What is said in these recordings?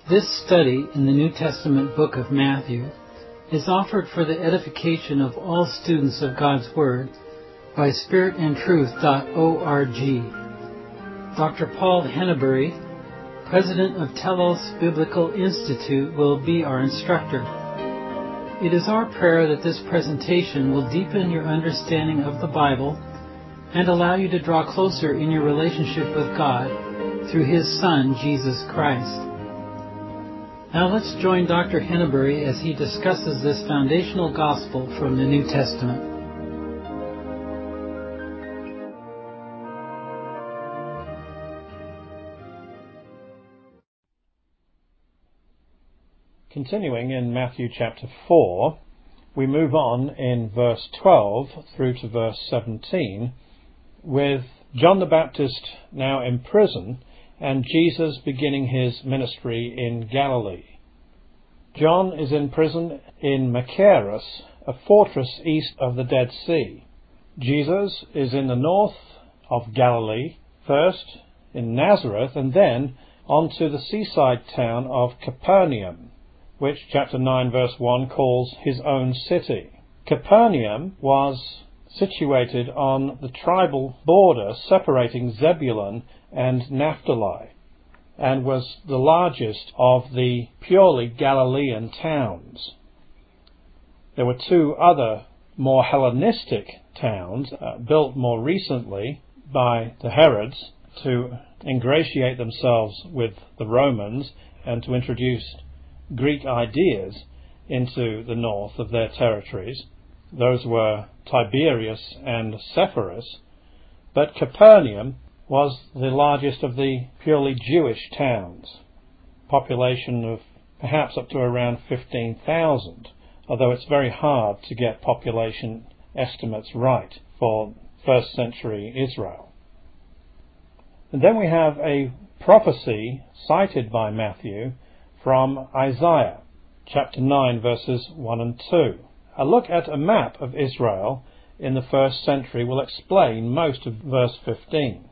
This study in the New Testament book of Matthew is offered for the edification of all students of God's Word by spiritandtruth.org. Dr. Paul Henneberry, President of Telos Biblical Institute, will be our instructor. It is our prayer that this presentation will deepen your understanding of the Bible and allow you to draw closer in your relationship with God through His Son, Jesus Christ. Now let's join Dr. Henneberry as he discusses this foundational gospel from the New Testament. Continuing in Matthew chapter 4, we move on in verse 12 through to verse 17 with John the Baptist now in prison and Jesus beginning his ministry in Galilee. John is in prison in Machaerus, a fortress east of the Dead Sea. Jesus is in the north of Galilee, first in Nazareth and then on to the seaside town of Capernaum, which chapter 9 verse 1 calls his own city. Capernaum was situated on the tribal border separating Zebulun and Naphtali, and was the largest of the purely Galilean towns. There were two other more Hellenistic towns built more recently by the Herods to ingratiate themselves with the Romans and to introduce Greek ideas into the north of their territories. Those were Tiberias and Sepphoris, but Capernaum was the largest of the purely Jewish towns, population of perhaps up to around 15,000, although it's very hard to get population estimates right for first century Israel. And then we have a prophecy cited by Matthew from Isaiah, chapter 9, verses 1 and 2. A look at a map of Israel in the first century will explain most of verse 15.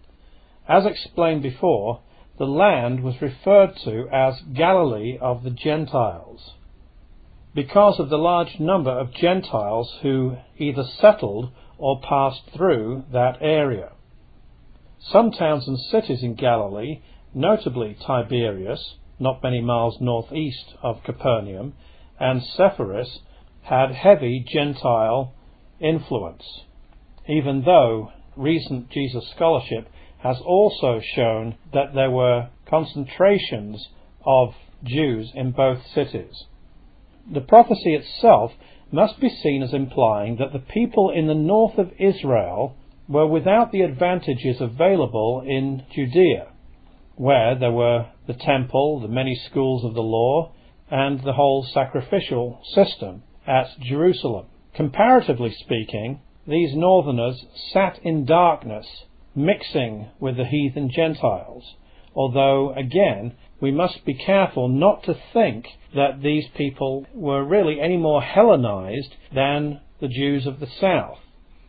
As explained before, the land was referred to as Galilee of the Gentiles, because of the large number of Gentiles who either settled or passed through that area. Some towns and cities in Galilee, notably Tiberias, not many miles northeast of Capernaum, and Sepphoris, had heavy Gentile influence, even though recent Jesus scholarship has also shown that there were concentrations of Jews in both cities. The prophecy itself must be seen as implying that the people in the north of Israel were without the advantages available in Judea, where there were the temple, the many schools of the law, and the whole sacrificial system at Jerusalem. Comparatively speaking, these northerners sat in darkness, mixing with the heathen Gentiles, although, again, we must be careful not to think that these people were really any more Hellenized than the Jews of the south.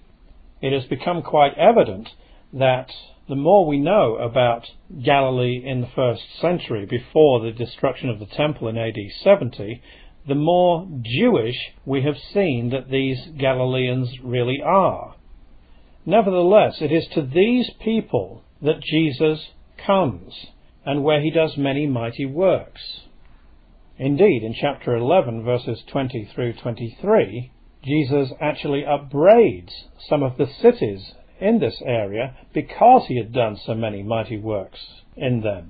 It has become quite evident that the more we know about Galilee in the first century, before the destruction of the temple in AD 70, the more Jewish we have seen that these Galileans really are. Nevertheless, it is to these people that Jesus comes, and where he does many mighty works. Indeed, in chapter 11, verses 20 through 23, Jesus actually upbraids some of the cities in this area because he had done so many mighty works in them.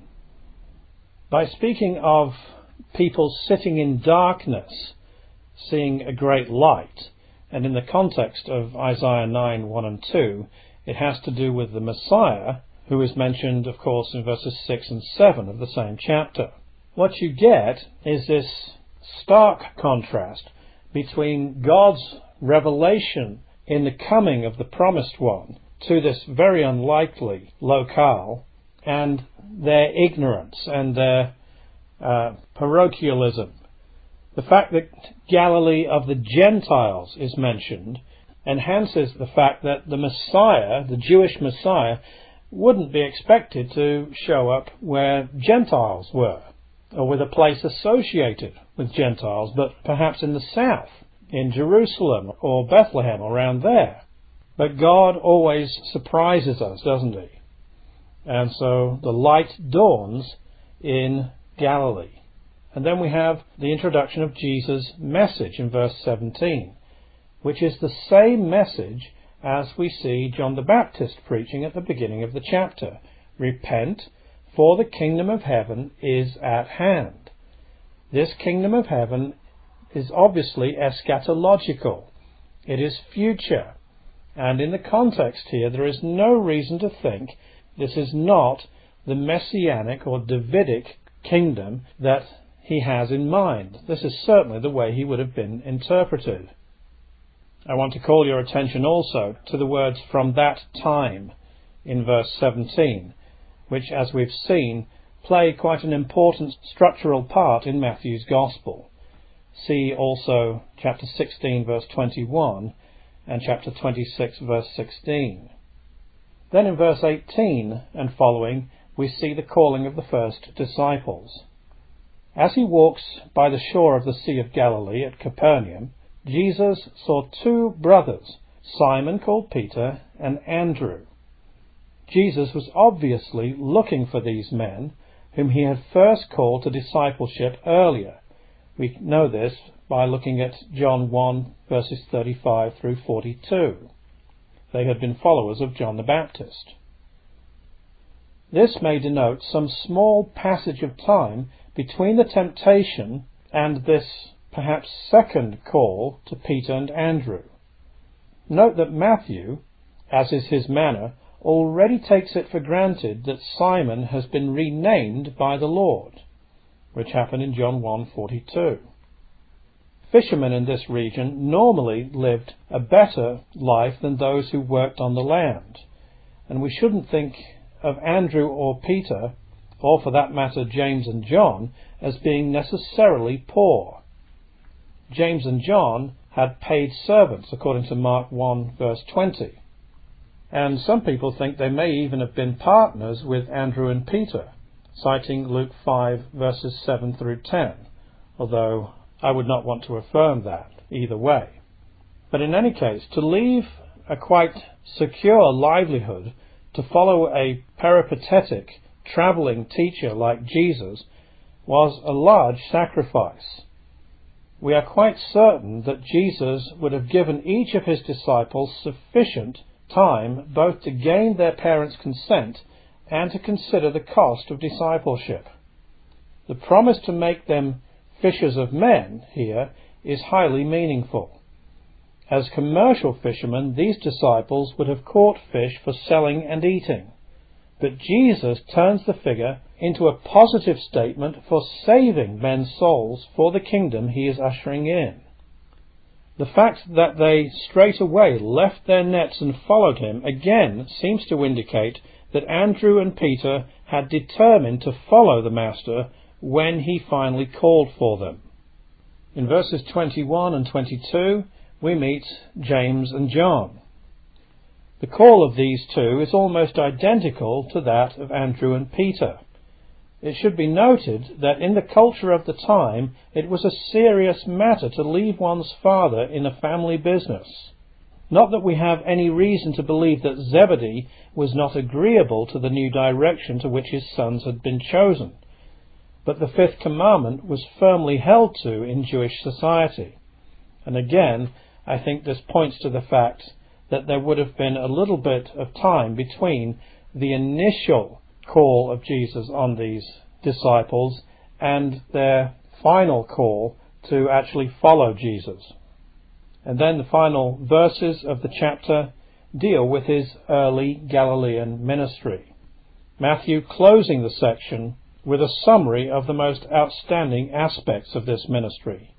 By speaking of people sitting in darkness, seeing a great light, and in the context of Isaiah 9, 1 and 2, it has to do with the Messiah, who is mentioned, of course, in verses 6 and 7 of the same chapter. What you get is this stark contrast between God's revelation in the coming of the promised one to this very unlikely locale, and their ignorance and their parochialism. The fact that Galilee of the Gentiles is mentioned enhances the fact that the Messiah, the Jewish Messiah, wouldn't be expected to show up where Gentiles were. or with a place associated with Gentiles, but perhaps in the south, in Jerusalem or Bethlehem, around there. But God always surprises us, doesn't he? And so the light dawns in Galilee. And then we have the introduction of Jesus' message in verse 17, which is the same message as we see John the Baptist preaching at the beginning of the chapter. Repent, for the kingdom of heaven is at hand. This kingdom of heaven is obviously eschatological. It is future. And in the context here, there is no reason to think this is not the messianic or Davidic kingdom that he has in mind. This is certainly the way he would have been interpreted. I want to call your attention also to the words "from that time" in verse 17, which, as we've seen, play quite an important structural part in Matthew's Gospel. See also chapter 16 verse 21 and chapter 26 verse 16. Then in verse 18 and following, we see the calling of the first disciples. As he walks by the shore of the Sea of Galilee at Capernaum, Jesus saw two brothers, Simon called Peter and Andrew. Jesus was obviously looking for these men, whom he had first called to discipleship earlier. We know this by looking at John 1 verses 35 through 42. They had been followers of John the Baptist. This may denote some small passage of time between the temptation and this perhaps second call to Peter and Andrew. Note that Matthew, as is his manner, already takes it for granted that Simon has been renamed by the Lord, which happened in John 1:42. Fishermen in this region normally lived a better life than those who worked on the land, and we shouldn't think of Andrew or Peter, or for that matter James and John, as being necessarily poor. James and John had paid servants, according to Mark 1 verse 20. And some people think they may even have been partners with Andrew and Peter, citing Luke 5 verses 7 through 10, although I would not want to affirm that either way. But in any case, to leave a quite secure livelihood to follow a peripatetic, travelling teacher like Jesus was a large sacrifice. We are quite certain that Jesus would have given each of his disciples sufficient time both to gain their parents' consent and to consider the cost of discipleship. The promise to make them fishers of men here is highly meaningful. As commercial fishermen, these disciples would have caught fish for selling and eating. But Jesus turns the figure into a positive statement for saving men's souls for the kingdom he is ushering in. The fact that they straight away left their nets and followed him again seems to indicate that Andrew and Peter had determined to follow the Master when he finally called for them. In verses 21 and 22, we meet James and John. The call of these two is almost identical to that of Andrew and Peter. It should be noted that in the culture of the time, it was a serious matter to leave one's father in a family business. Not that we have any reason to believe that Zebedee was not agreeable to the new direction to which his sons had been chosen, but the fifth commandment was firmly held to in Jewish society. And again, I think this points to the fact that there would have been a little bit of time between the initial call of Jesus on these disciples and their final call to actually follow Jesus. And then the final verses of the chapter deal with his early Galilean ministry. Matthew closing the section with a summary of the most outstanding aspects of this ministry.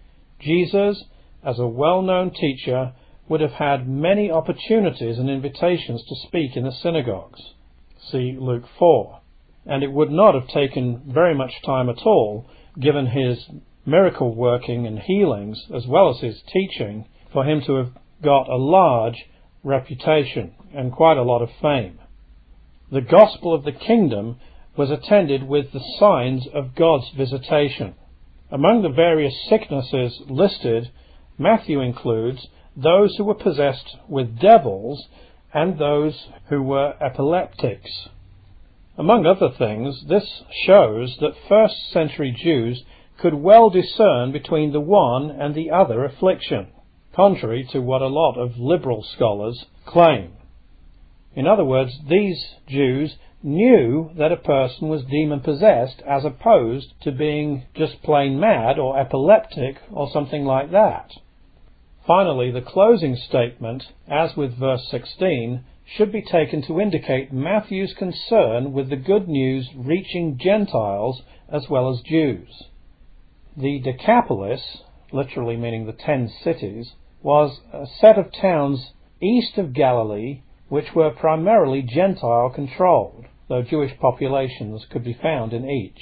Jesus, as a well-known teacher, would have had many opportunities and invitations to speak in the synagogues. See Luke 4. And it would not have taken very much time at all, given his miracle working and healings, as well as his teaching, for him to have got a large reputation and quite a lot of fame. The gospel of the kingdom was attended with the signs of God's visitation. Among the various sicknesses listed, Matthew includes those who were possessed with devils and those who were epileptics. Among other things, this shows that first-century Jews could well discern between the one and the other affliction, contrary to what a lot of liberal scholars claim. In other words, these Jews knew that a person was demon-possessed as opposed to being just plain mad or epileptic or something like that. Finally, the closing statement, as with verse 16, should be taken to indicate Matthew's concern with the good news reaching Gentiles as well as Jews. The Decapolis, literally meaning the 10 cities, was a set of towns east of Galilee which were primarily Gentile-controlled, though Jewish populations could be found in each.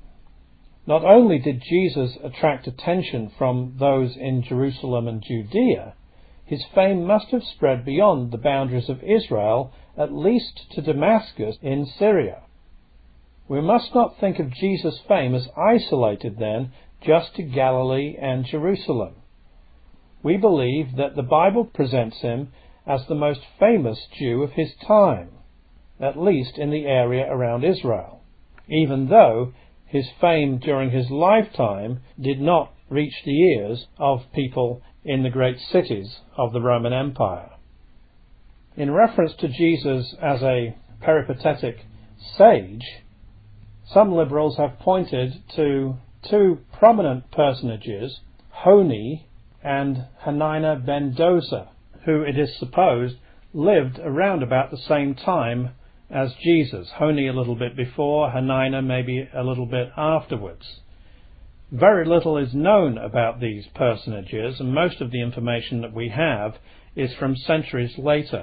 Not only did Jesus attract attention from those in Jerusalem and Judea, his fame must have spread beyond the boundaries of Israel, at least to Damascus in Syria. We must not think of Jesus' fame as isolated then just to Galilee and Jerusalem. We believe that the Bible presents him as the most famous Jew of his time, at least in the area around Israel, even though his fame during his lifetime did not reach the ears of people in the great cities of the Roman Empire. In reference to Jesus as a peripatetic sage, some liberals have pointed to two prominent personages, Honi and Hanina ben Dosa, who it is supposed lived around about the same time as Jesus. Honi a little bit before, Hanina maybe a little bit afterwards. Very little is known about these personages, and most of the information that we have is from centuries later.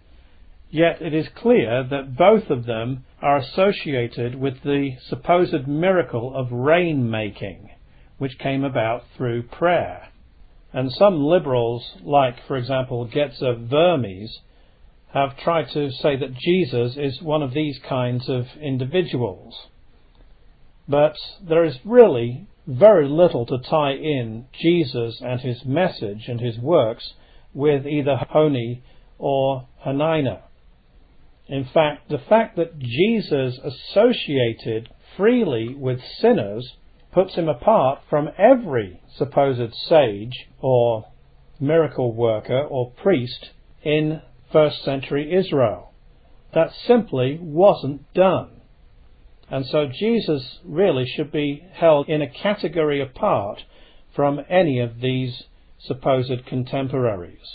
Yet it is clear that both of them are associated with the supposed miracle of rain-making, which came about through prayer. And some liberals, like, for example, Getzer Vermes, have tried to say that Jesus is one of these kinds of individuals. But there is really very little to tie in Jesus and his message and his works with either Honi or Hanina. In fact, the fact that Jesus associated freely with sinners puts him apart from every supposed sage or miracle worker or priest in first century Israel. That simply wasn't done. And so Jesus really should be held in a category apart from any of these supposed contemporaries.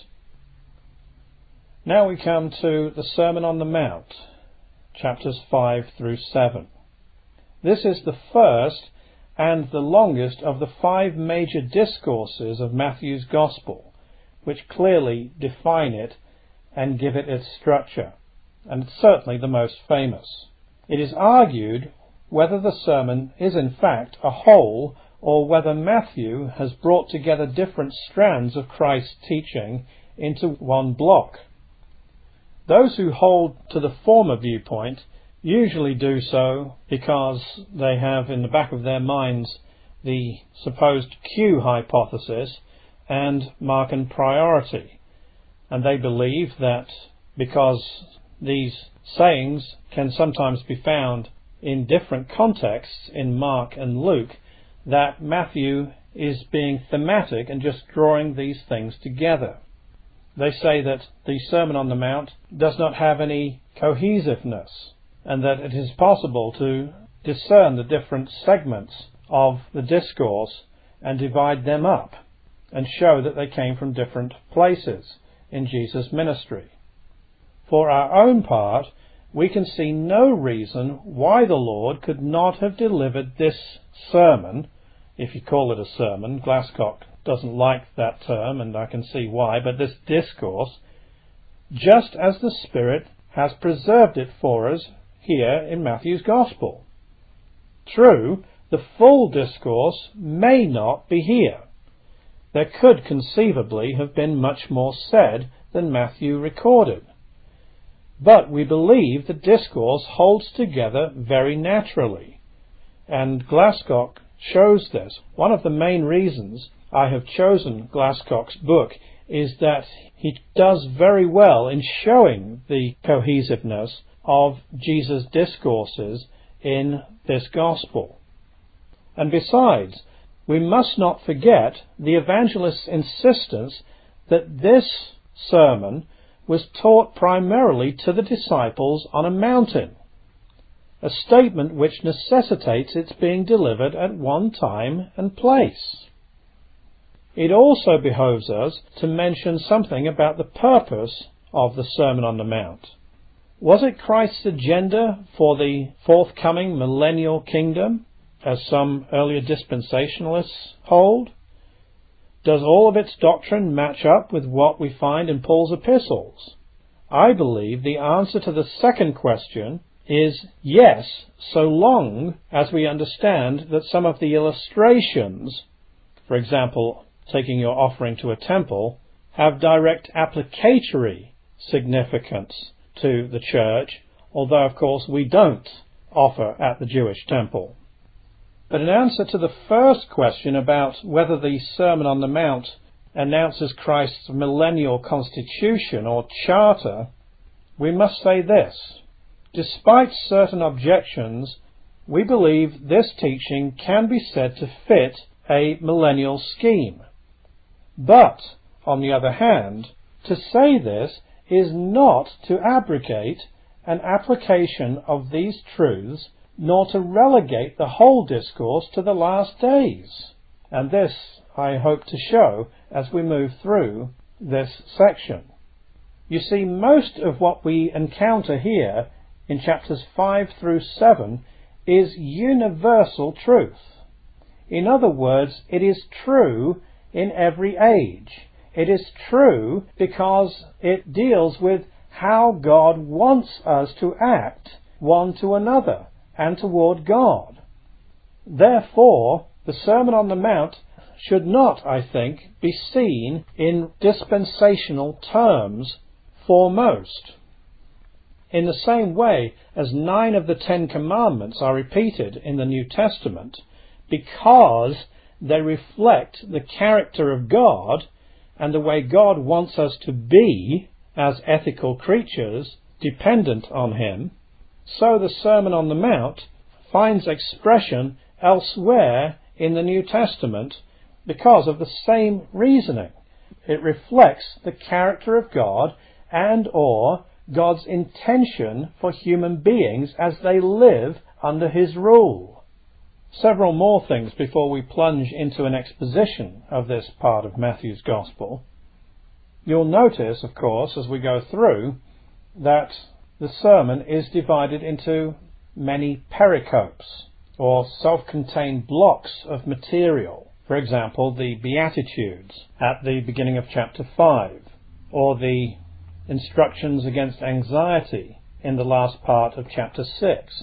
Now we come to the Sermon on the Mount, chapters 5 through 7. This is the first and the longest of the 5 major discourses of Matthew's Gospel, which clearly define it and give it its structure, and it's certainly the most famous. It is argued whether the sermon is in fact a whole, or whether Matthew has brought together different strands of Christ's teaching into one block. Those who hold to the former viewpoint usually do so because they have in the back of their minds the supposed Q hypothesis and Markan priority, and they believe that because these sayings can sometimes be found in different contexts in Mark and Luke, that Matthew is being thematic and just drawing these things together. They say that the Sermon on the Mount does not have any cohesiveness, and that it is possible to discern the different segments of the discourse and divide them up and show that they came from different places in Jesus' ministry. For our own part, we can see no reason why the Lord could not have delivered this sermon, if you call it a sermon. Glasscock doesn't like that term, and I can see why, but this discourse, just as the Spirit has preserved it for us here in Matthew's Gospel. True, the full discourse may not be here. There could conceivably have been much more said than Matthew recorded. but we believe the discourse holds together very naturally, and Glasscock shows this. One of the main reasons I have chosen Glasscock's book is that he does very well in showing the cohesiveness of Jesus' discourses in this gospel. And besides, we must not forget the evangelist's insistence that this sermon was taught primarily to the disciples on a mountain, a statement which necessitates its being delivered at one time and place. It also behoves us to mention something about the purpose of the Sermon on the Mount. Was it Christ's agenda for the forthcoming millennial kingdom, as some earlier dispensationalists hold? Does all of its doctrine match up with what we find in Paul's epistles? I believe the answer to the second question is yes, so long as we understand that some of the illustrations, for example, taking your offering to a temple, have direct applicatory significance to the church, although of course we don't offer at the Jewish temple. But in answer to the first question about whether the Sermon on the Mount announces Christ's millennial constitution or charter, we must say this. Despite certain objections, we believe this teaching can be said to fit a millennial scheme. But, on the other hand, to say this is not to abrogate an application of these truths, nor to relegate the whole discourse to the last days. And this I hope to show as we move through this section. You see, most of what we encounter here in chapters 5 through 7 is universal truth. In other words, it is true in every age. It is true because it deals with how God wants us to act one to another and toward God. Therefore, the Sermon on the Mount should not, I think, be seen in dispensational terms foremost. In the same way as 9 of the 10 commandments are repeated in the New Testament because they reflect the character of God and the way God wants us to be as ethical creatures dependent on Him, so the Sermon on the Mount finds expression elsewhere in the New Testament because of the same reasoning. It reflects the character of God and/or God's intention for human beings as they live under His rule. Several more things before we plunge into an exposition of this part of Matthew's Gospel. You'll notice, of course, as we go through, that the sermon is divided into many pericopes, or self-contained blocks of material. For example, the Beatitudes at the beginning of chapter 5, or the instructions against anxiety in the last part of chapter 6.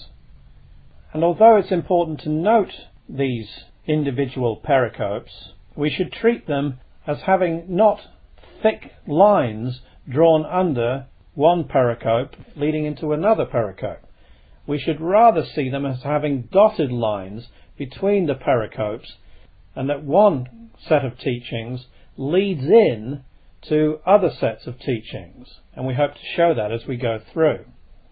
And although it's important to note these individual pericopes, we should treat them as having not thick lines drawn under one pericope leading into another pericope. We should rather see them as having dotted lines between the pericopes, and that one set of teachings leads in to other sets of teachings, and we hope to show that as we go through.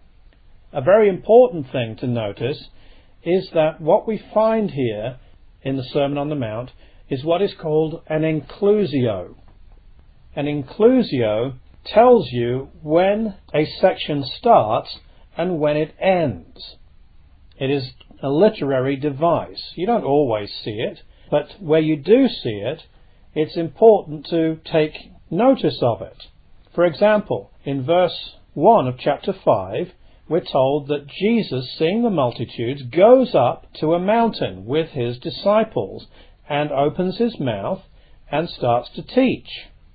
A very important thing to notice is that what we find here in the Sermon on the Mount is what is called an inclusio. An inclusio tells you when a section starts and when it ends. It is a literary device. You don't always see it, but where you do see it, it's important to take notice of it. For example, in verse 1 of chapter 5, we're told that Jesus, seeing the multitudes, goes up to a mountain with His disciples and opens His mouth and starts to teach.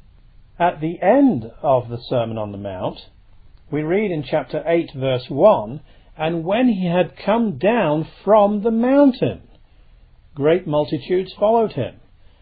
At the end of the Sermon on the Mount, we read in chapter 8, verse 1, "And when He had come down from the mountain, great multitudes followed Him."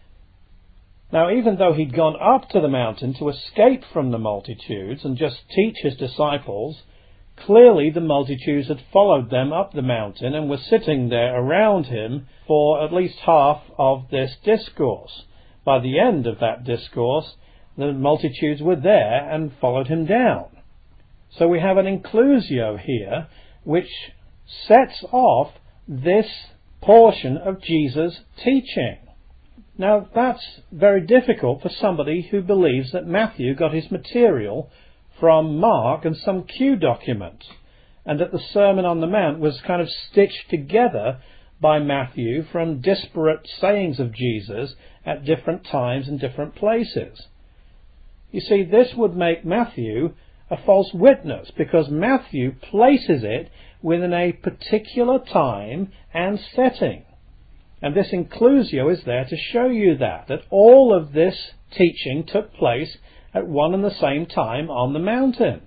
Now, even though He'd gone up to the mountain to escape from the multitudes and just teach His disciples, Clearly the multitudes had followed them up the mountain and were sitting there around him for at least half of this discourse. By the end of that discourse, the multitudes were there and followed him down. So we have an inclusio here which sets off this portion of Jesus' teaching. Now that's very difficult for somebody who believes that Matthew got his material from Mark and some Q document, and that the Sermon on the Mount was kind of stitched together by Matthew from disparate sayings of Jesus at different times and different places. You see, this would make Matthew a false witness, because Matthew places it within a particular time and setting. And this inclusio is there to show you that all of this teaching took place at one and the same time on the mountain.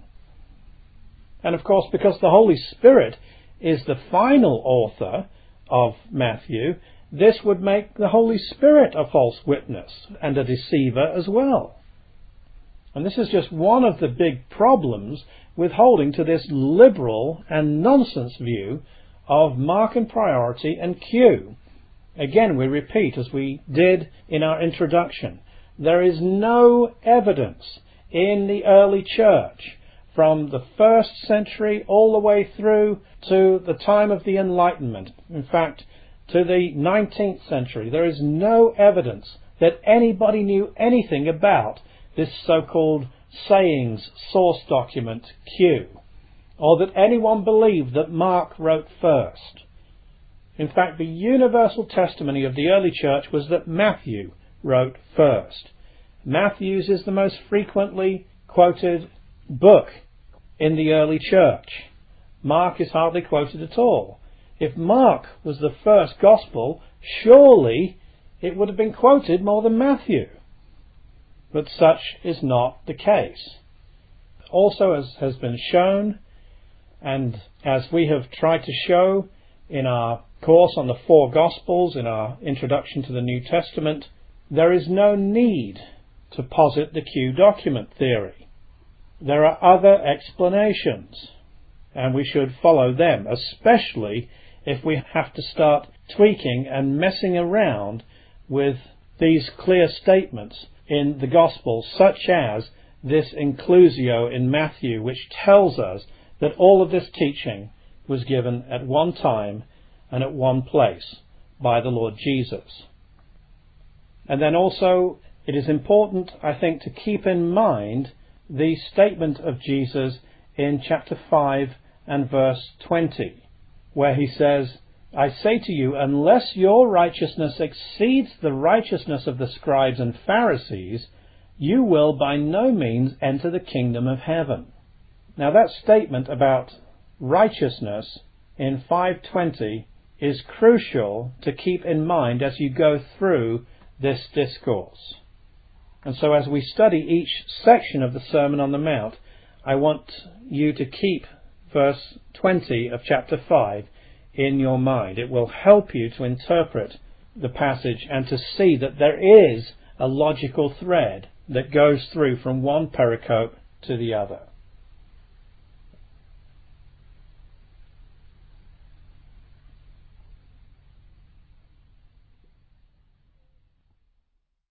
And of course, because the Holy Spirit is the final author of Matthew, this would make the Holy Spirit a false witness and a deceiver as well. And this is just one of the big problems with holding to this liberal and nonsense view of Mark and priority and Q. Again, we repeat, as we did in our introduction, there is no evidence in the early church from the 1st century all the way through to the time of the Enlightenment, in fact, to the 19th century. There is no evidence that anybody knew anything about this so-called sayings source document Q, or that anyone believed that Mark wrote first. In fact, the universal testimony of the early church was that Matthew wrote first. Matthew's is the most frequently quoted book in the early church. Mark is hardly quoted at all. If Mark was the first gospel, surely it would have been quoted more than Matthew. But such is not the case. Also, as has been shown, and as we have tried to show in our course on the 4 Gospels, in our introduction to the New Testament, there is no need to posit the Q document theory. There are other explanations, and we should follow them, especially if we have to start tweaking and messing around with these clear statements in the Gospels, such as this inclusio in Matthew, which tells us that all of this teaching was given at one time and at one place by the Lord Jesus. And then also, it is important, I think, to keep in mind the statement of Jesus in chapter 5 and verse 20, where he says, I say to you, unless your righteousness exceeds the righteousness of the scribes and Pharisees, you will by no means enter the kingdom of heaven. Now that statement about righteousness in 5:20 is crucial to keep in mind as you go through this discourse. And so as we study each section of the Sermon on the Mount, I want you to keep verse 20 of chapter 5 in your mind. It will help you to interpret the passage and to see that there is a logical thread that goes through from one pericope to the other.